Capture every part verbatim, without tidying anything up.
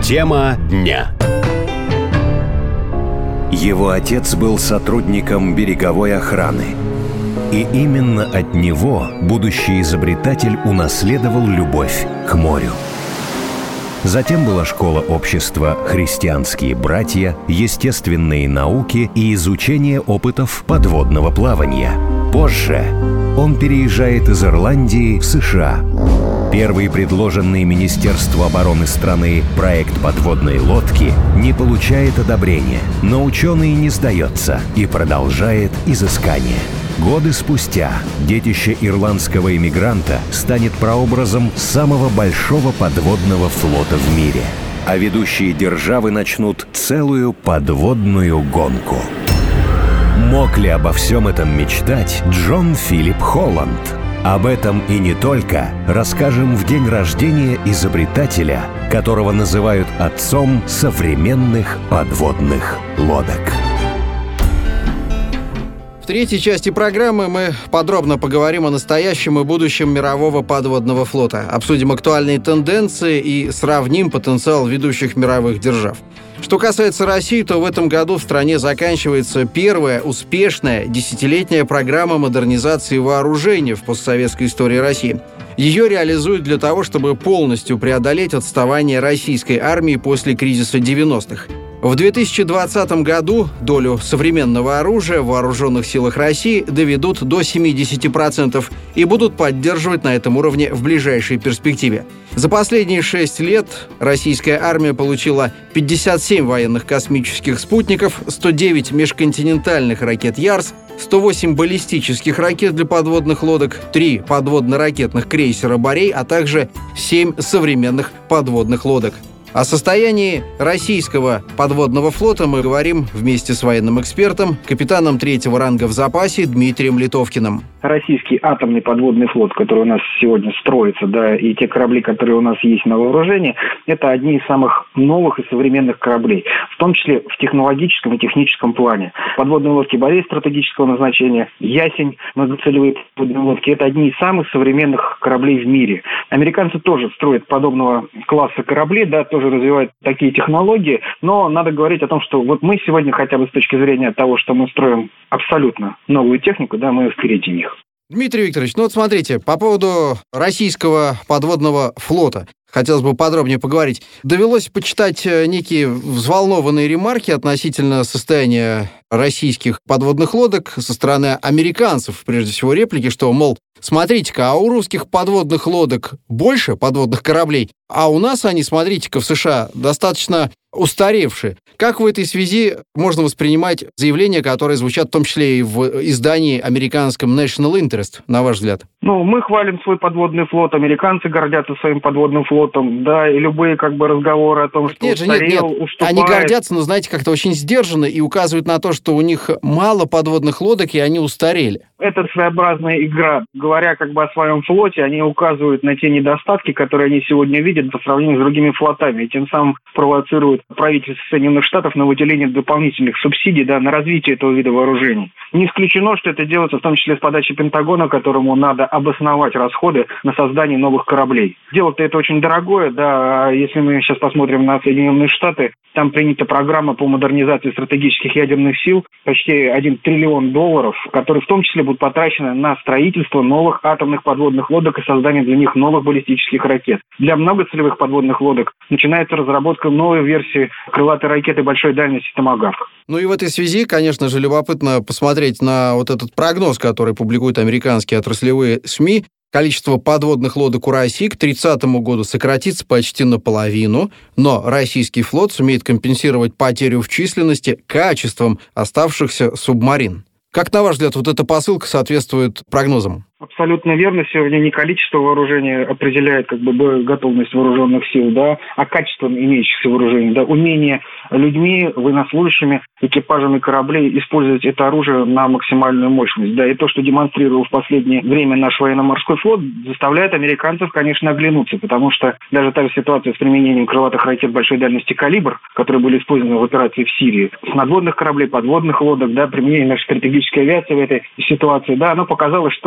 Тема дня. Его отец был сотрудником береговой охраны. И именно от него будущий изобретатель унаследовал любовь к морю. Затем была школа общества «Христианские братья», естественные науки и изучение опытов подводного плавания. Позже он переезжает из Ирландии в США. Первый предложенный Министерству обороны страны проект подводной лодки не получает одобрения, но ученый не сдается и продолжает изыскание. Годы спустя детище ирландского иммигранта станет прообразом самого большого подводного флота в мире, а ведущие державы начнут целую подводную гонку. Мог ли обо всем этом мечтать Джон Филипп Холланд? Об этом и не только расскажем в день рождения изобретателя, которого называют отцом современных подводных лодок. В третьей части программы мы подробно поговорим о настоящем и будущем мирового подводного флота, обсудим актуальные тенденции и сравним потенциал ведущих мировых держав. Что касается России, то в этом году в стране заканчивается первая успешная десятилетняя программа модернизации вооружений в постсоветской истории России. Ее реализуют для того, чтобы полностью преодолеть отставание российской армии после кризиса девяностых. В две тысячи двадцатом году долю современного оружия в вооруженных силах России доведут до семьдесят процентов и будут поддерживать на этом уровне в ближайшей перспективе. За последние шесть лет российская армия получила пятьдесят семь военных космических спутников, сто девять межконтинентальных ракет «Ярс», сто восемь баллистических ракет для подводных лодок, три подводно-ракетных крейсера «Борей», а также семь современных подводных лодок. О состоянии российского подводного флота мы говорим вместе с военным экспертом, капитаном третьего ранга в запасе Дмитрием Литовкиным. Российский атомный подводный флот, который у нас сегодня строится, да, и те корабли, которые у нас есть на вооружении, это одни из самых новых и современных кораблей, в том числе в технологическом и техническом плане. Подводные лодки «Борей» стратегического назначения, «Ясень», многоцелевые подводные лодки – это одни из самых современных кораблей в мире. Американцы тоже строят подобного класса корабли, да, тоже развивают такие технологии, но надо говорить о том, что вот мы сегодня хотя бы с точки зрения того, что мы строим абсолютно новую технику, да, мы впереди них. Дмитрий Викторович, ну вот смотрите, по поводу российского подводного флота хотелось бы подробнее поговорить. Довелось почитать некие взволнованные ремарки относительно состояния российских подводных лодок со стороны американцев, прежде всего реплики, что, мол, смотрите-ка, а у русских подводных лодок больше подводных кораблей, а у нас они, смотрите-ка, в США достаточно устаревшие. Как в этой связи можно воспринимать заявления, которые звучат в том числе и в издании американском National Interest, на ваш взгляд? Ну, мы хвалим свой подводный флот, американцы гордятся своим подводным флотом, да, и любые как бы разговоры о том, что нет же, устарел, нет, нет. уступает. Они гордятся, но, знаете, как-то очень сдержанно и указывают на то, что у них мало подводных лодок, и они устарели. Это своеобразная игра. Говоря как бы о своем флоте, они указывают на те недостатки, которые они сегодня видят по сравнению с другими флотами, и тем самым провоцируют правительство Соединенных Штатов на выделение дополнительных субсидий, да, на развитие этого вида вооружений. Не исключено, что это делается в том числе с подачи Пентагона, которому надо обосновать расходы на создание новых кораблей. Дело-то это очень дорогое, да, если мы сейчас посмотрим на Соединенные Штаты, там принята программа по модернизации стратегических ядерных сил, почти один триллион долларов, которые в том числе будут потрачены на строительство новых атомных подводных лодок и создание для них новых баллистических ракет. Для многоцелевых подводных лодок начинается разработка новой версии крылатой ракеты большой дальности «Томагавк». Ну и в этой связи, конечно же, любопытно посмотреть на вот этот прогноз, который публикуют американские отраслевые СМИ. Количество подводных лодок у России к тридцатому году сократится почти наполовину, но российский флот сумеет компенсировать потерю в численности качеством оставшихся субмарин. Как, на ваш взгляд, вот эта посылка соответствует прогнозам? Абсолютно верно. Сегодня не количество вооружения определяет как бы готовность вооруженных сил, да, а качество имеющихся вооружений, да, умение людьми, военнослужащими, экипажами кораблей использовать это оружие на максимальную мощность, да, и то, что демонстрировал в последнее время наш военно-морской флот, заставляет американцев, конечно, оглянуться, потому что даже та же ситуация с применением крылатых ракет большой дальности «Калибр», которые были использованы в операции в Сирии, с надводных кораблей, подводных лодок, да, применение нашей стратегической авиации в этой ситуации, да, оно показало, что в России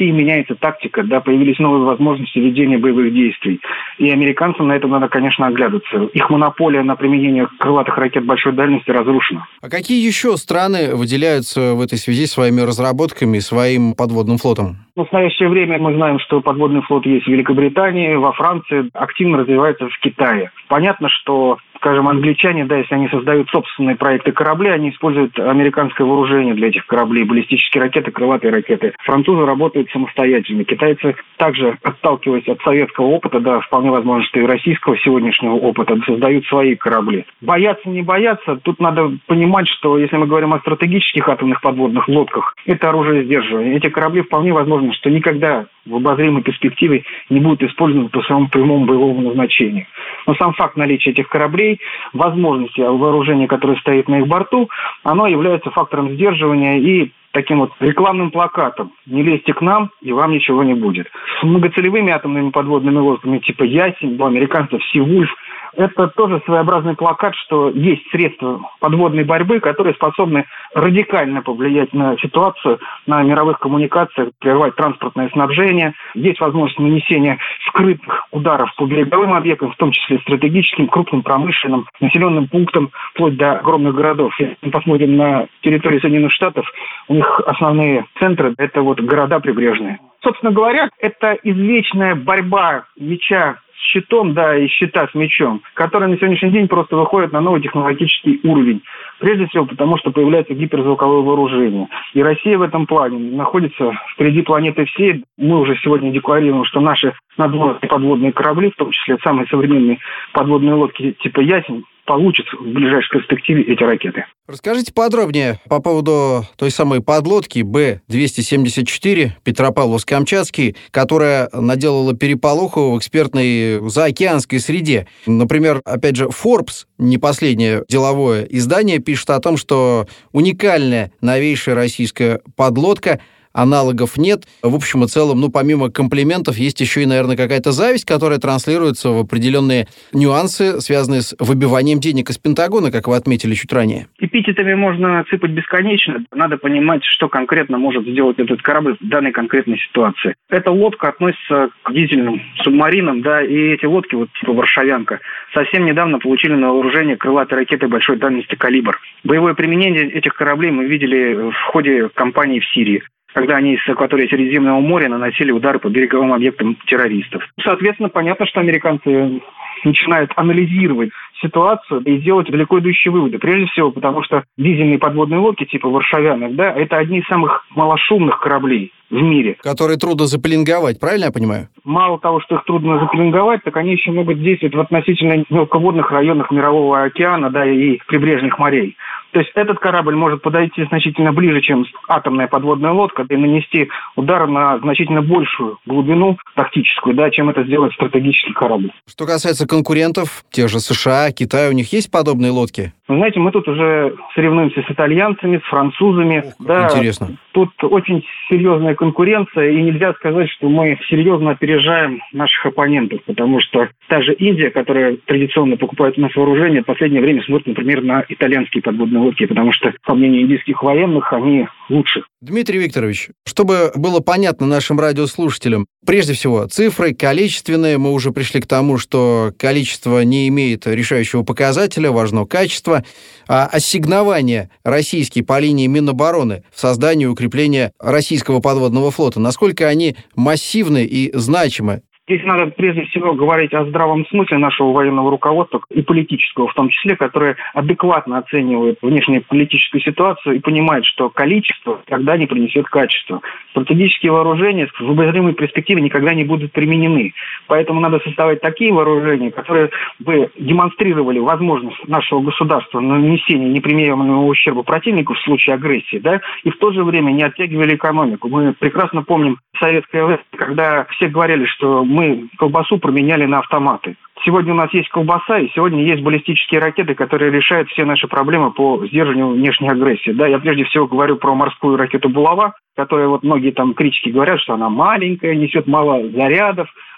России меняется тактика, да, появились новые возможности ведения боевых действий. И американцам на это надо, конечно, оглядываться. Их монополия на применение крылатых ракет большой дальности разрушена. А какие еще страны выделяются в этой связи своими разработками, своим подводным флотом? В настоящее время мы знаем, что подводный флот есть в Великобритании, во Франции, активно развивается в Китае. Понятно, что, скажем, англичане, да, если они создают собственные проекты кораблей, они используют американское вооружение для этих кораблей, баллистические ракеты, крылатые ракеты. Французы работают самостоятельно. Китайцы, также отталкиваясь от советского опыта, да, вполне возможно, что и российского сегодняшнего опыта, создают свои корабли. Бояться, не бояться, тут надо понимать, что если мы говорим о стратегических атомных подводных лодках, это оружие сдерживания. Эти корабли вполне возможно, что никогда в обозримой перспективе не будут использованы по своему прямому боевому назначению. Но сам факт наличия этих кораблей, возможности вооружения, которое стоит на их борту, оно является фактором сдерживания и таким вот рекламным плакатом. Не лезьте к нам, и вам ничего не будет. С многоцелевыми атомными подводными лодками типа «Ясень», у американцев «Сивульф», это тоже своеобразный плакат, что есть средства подводной борьбы, которые способны радикально повлиять на ситуацию, на мировых коммуникациях, прервать транспортное снабжение. Есть возможность нанесения скрытых ударов по береговым объектам, в том числе стратегическим, крупным промышленным, населенным пунктам, вплоть до огромных городов. Если мы посмотрим на территорию Соединенных Штатов, у них основные центры – это вот города прибрежные. Собственно говоря, это извечная борьба меча с щитом, да, и щита с мечом, который на сегодняшний день просто выходит на новый технологический уровень. Прежде всего потому, что появляется гиперзвуковое вооружение. И Россия в этом плане находится впереди планеты всей. Мы уже сегодня декларируем, что наши надводные подводные корабли, в том числе самые современные подводные лодки типа «Ясень», получат в ближайшей перспективе эти ракеты. Расскажите подробнее по поводу той самой подлодки Бэ двести семьдесят четыре Петропавловск-Камчатский, которая наделала переполоху в экспертной заокеанской среде. Например, опять же, Forbes, не последнее деловое издание, пишет о том, что уникальная новейшая российская подлодка, аналогов нет. В общем и целом, ну, помимо комплиментов, есть еще и, наверное, какая-то зависть, которая транслируется в определенные нюансы, связанные с выбиванием денег из Пентагона, как вы отметили чуть ранее. Эпитетами можно сыпать бесконечно. Надо понимать, что конкретно может сделать этот корабль в данной конкретной ситуации. Эта лодка относится к дизельным субмаринам, да, и эти лодки, вот типа «Варшавянка», совсем недавно получили на вооружение крылатые ракеты большой дальности «Калибр». Боевое применение этих кораблей мы видели в ходе кампании в Сирии, когда они с акватории Средиземного моря наносили удары по береговым объектам террористов. Соответственно, понятно, что американцы начинают анализировать ситуацию и делать далеко идущие выводы. Прежде всего, потому что дизельные подводные лодки типа «Варшавянок», да, это одни из самых малошумных кораблей в мире. Которые трудно запеленговать, правильно я понимаю? Мало того, что их трудно запеленговать, так они еще могут действовать в относительно мелководных районах Мирового океана, да, и прибрежных морей. То есть этот корабль может подойти значительно ближе, чем атомная подводная лодка, и нанести удар на значительно большую глубину тактическую, да, чем это сделает стратегический корабль. Что касается конкурентов, тех же США, Китая, у них есть подобные лодки? Вы знаете, мы тут уже соревнуемся с итальянцами, с французами. Ох, да, интересно. Тут очень серьезная конкуренция, и нельзя сказать, что мы серьезно опережаем наших оппонентов, потому что та же Индия, которая традиционно покупает у нас вооружение, в последнее время смотрит, например, на итальянские подводные лодки, потому что, по мнению индийских военных, они лучше. Дмитрий Викторович, чтобы было понятно нашим радиослушателям, прежде всего, цифры количественные, мы уже пришли к тому, что количество не имеет решающего показателя, важно качество, а ассигнования российские по линии Минобороны в создании и укреплении российского подводного флота, насколько они массивны и значимы? Здесь надо прежде всего говорить о здравом смысле нашего военного руководства и политического в том числе, которое адекватно оценивает внешнеполитическую ситуацию и понимает, что количество никогда не принесет качество. Стратегические вооружения в обозримой перспективе никогда не будут применены. Поэтому надо создавать такие вооружения, которые бы демонстрировали возможность нашего государства на нанесение неприемлемого ущерба противнику в случае агрессии, да, и в то же время не оттягивали экономику. Мы прекрасно помним советское время, когда все говорили, что мы Мы колбасу променяли на автоматы. Сегодня у нас есть колбаса, и сегодня есть баллистические ракеты, которые решают все наши проблемы по сдерживанию внешней агрессии. Да, я прежде всего говорю про морскую ракету «Булава», которая, вот многие там критики говорят, что она маленькая, несет мало зарядов.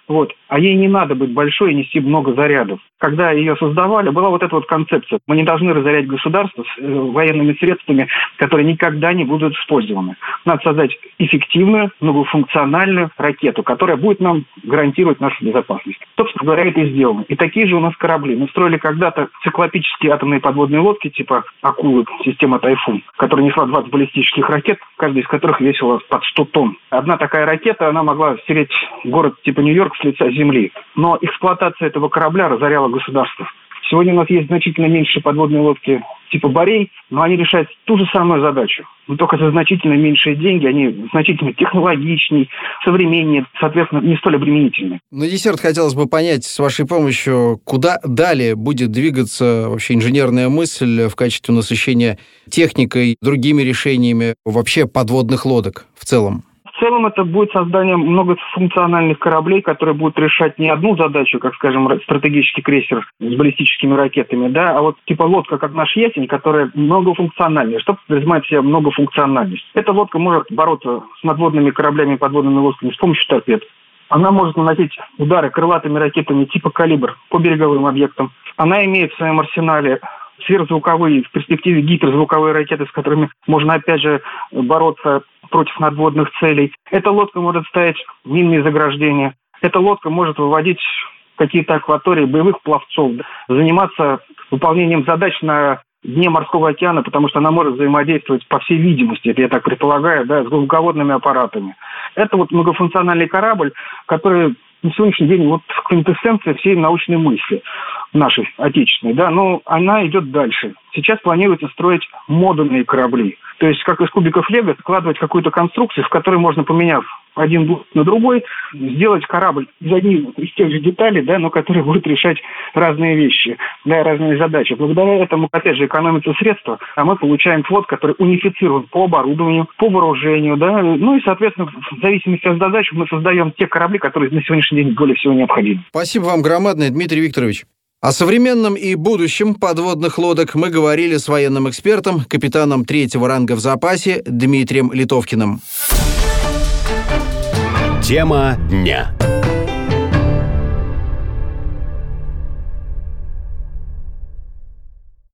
Вот. А ей не надо быть большой и нести много зарядов. Когда ее создавали, была вот эта вот концепция. Мы не должны разорять государство с э, военными средствами, которые никогда не будут использованы. Надо создать эффективную, многофункциональную ракету, которая будет нам гарантировать нашу безопасность. Собственно говоря, это и сделано. И такие же у нас корабли. Мы строили когда-то циклопические атомные подводные лодки типа «Акулы», система «Тайфун», которая несла двадцать баллистических ракет, каждая из которых весила под сто тонн. Одна такая ракета, она могла стереть город типа Нью-Йорк с лица земли. Но эксплуатация этого корабля разоряла государство. Сегодня у нас есть значительно меньше подводные лодки типа «Борей», но они решают ту же самую задачу. Но только за значительно меньшие деньги, они значительно технологичнее, современнее, соответственно, не столь обременительны. На десерт хотелось бы понять с вашей помощью, куда далее будет двигаться вообще инженерная мысль в качестве насыщения техникой, другими решениями вообще подводных лодок в целом? В целом это будет создание многофункциональных кораблей, которые будут решать не одну задачу, как, скажем, стратегический крейсер с баллистическими ракетами, да, а вот типа лодка, как наш «Ясень», которая многофункциональная. Что подразумевает в себя многофункциональность? Эта лодка может бороться с надводными кораблями и подводными лодками с помощью торпед. Она может наносить удары крылатыми ракетами типа «Калибр» по береговым объектам. Она имеет в своем арсенале сверхзвуковые, в перспективе гиперзвуковые ракеты, с которыми можно, опять же, бороться против надводных целей. Эта лодка может ставить минные заграждения. Эта лодка может выводить какие-то акватории боевых пловцов, заниматься выполнением задач на дне морского океана, потому что она может взаимодействовать, по всей видимости, это я так предполагаю, да, с глубоководными аппаратами. Это вот многофункциональный корабль, который на сегодняшний день вот квинтэссенция всей научной мысли нашей отечественной, да, но она идет дальше. Сейчас планируется строить модульные корабли. То есть, как из кубиков лего, складывать какую-то конструкцию, в которой можно, поменяв один блок на другой, сделать корабль из одних из тех же деталей, да, но который будет решать разные вещи, да, разные задачи. Благодаря этому, опять же, экономятся средства, а мы получаем флот, который унифицирован по оборудованию, по вооружению, да, ну и, соответственно, в зависимости от задач мы создаем те корабли, которые на сегодняшний день более всего необходимы. Спасибо вам громадное, Дмитрий Викторович. О современном и будущем подводных лодок мы говорили с военным экспертом, капитаном третьего ранга в запасе Дмитрием Литовкиным. Тема дня.